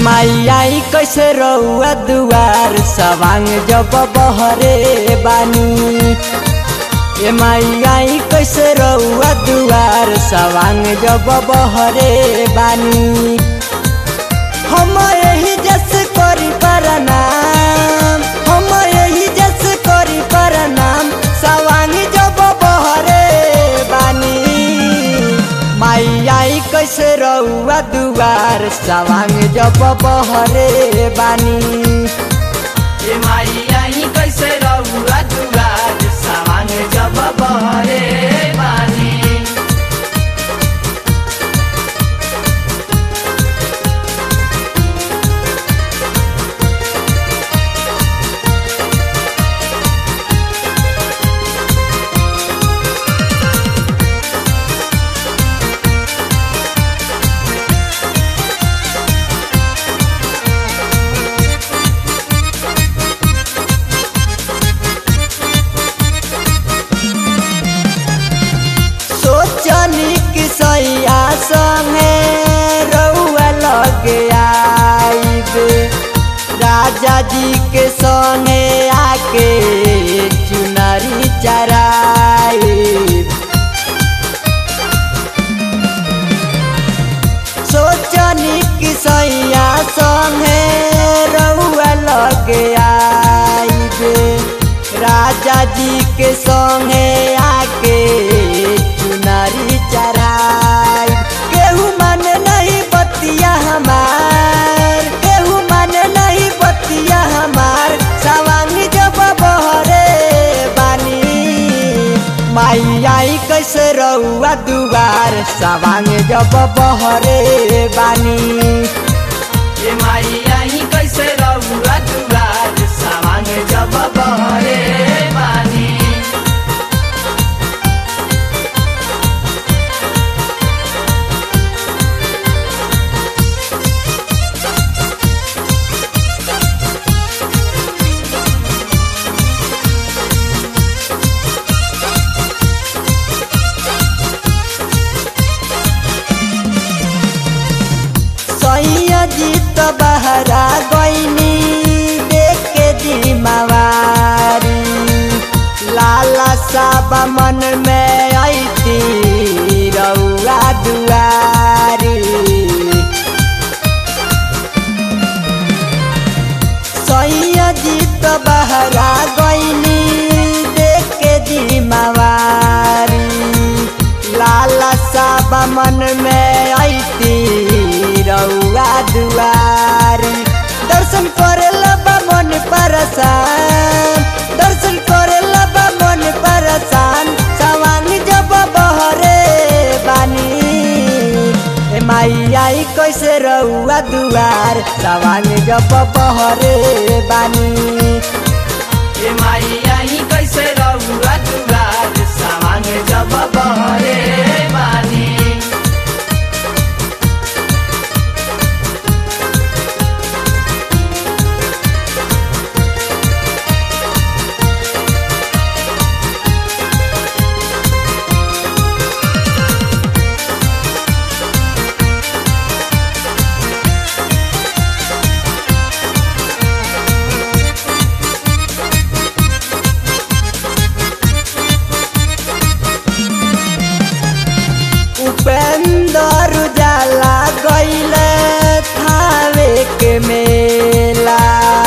माई आई कैसे रउआ दुआर सवांग जब बहरे बानी। ए माई आई कैसे रउआ दुआर सवांग जब बहरे बानी। हम यही जस करी प्रणाम, हम यही जस करी प्रणाम सवांग जब बहरे बानी। माई आई कैसे रउआ दुआर सवांग जब बहरे बानी। ए माई आई कैसे रउआ दुआर सवांग जब बहरे बानी। सैया संगे रउआ लगे आइबे, राजा जी के संगे आके चुनरी चराइब। सोचनी कि सैया संगे रउआ लगे आइबे, राजा जी के संगे आके चुनरी चराई। केहू मन नहीं बतिया हमार, केहू मन नहीं बतिया हमार सवांग जब बहरे बानी। माई आई कैसे रउआ दुआर सवांग जब बहरे बानी। ए माई आई कैसे रउआ दुआर सवांग जब बहरे बानी। जीत बहरा गईनी देख के दिमावारी, लाला साब मन में आईती रउआ दुआरी। सैया जीत बहरा गईनी देख के दिमावारी, लाला साब मन में आईती रउआ दुआरी। दर्शन करे लब मन परसान, दर्शन करे लब मन परसान सवांग जब बहरे बानी। ए माई आई कैसे रउआ दुआर सवांग जब बहरे बानी। ए माई आई कैसे रउआ दुआर सवांग जब बहरे बानी। उपेंद्र जाला गईले थावे के मेला,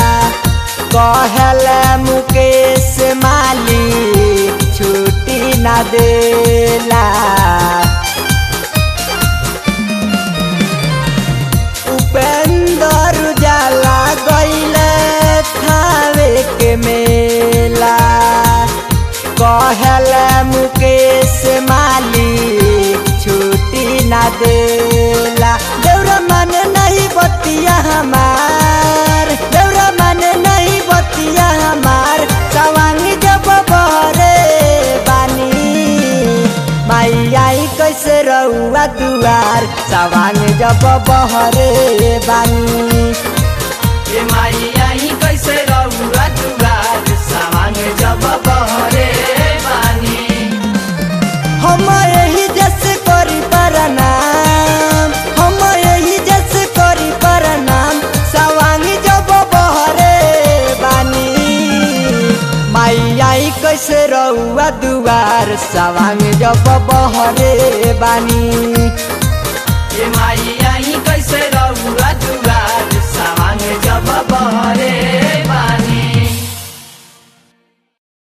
कहले मुकेश मालिक छुट्टी न देला। उपेंद्र जाला गईले थावे के मेला, कहले मुकेश मालिक छुट्टी न देला। देवरा मन नहीं बतिया हमार, देवरा मन नहीं बतिया हमार सवांग जब बहरे बानी। माई आई कैसे रउआ दुआर सवांग जब बहरे बानी। ए माई आई कैसे रउआ दुआर सवांग जब बहरे बानी। हम यही जस करी प्रणाम, हम यही जस करी प्रणाम सवांग जब बहरे बानी। ए माई आई कैसे रउआ दुआर सवांग जब बहरे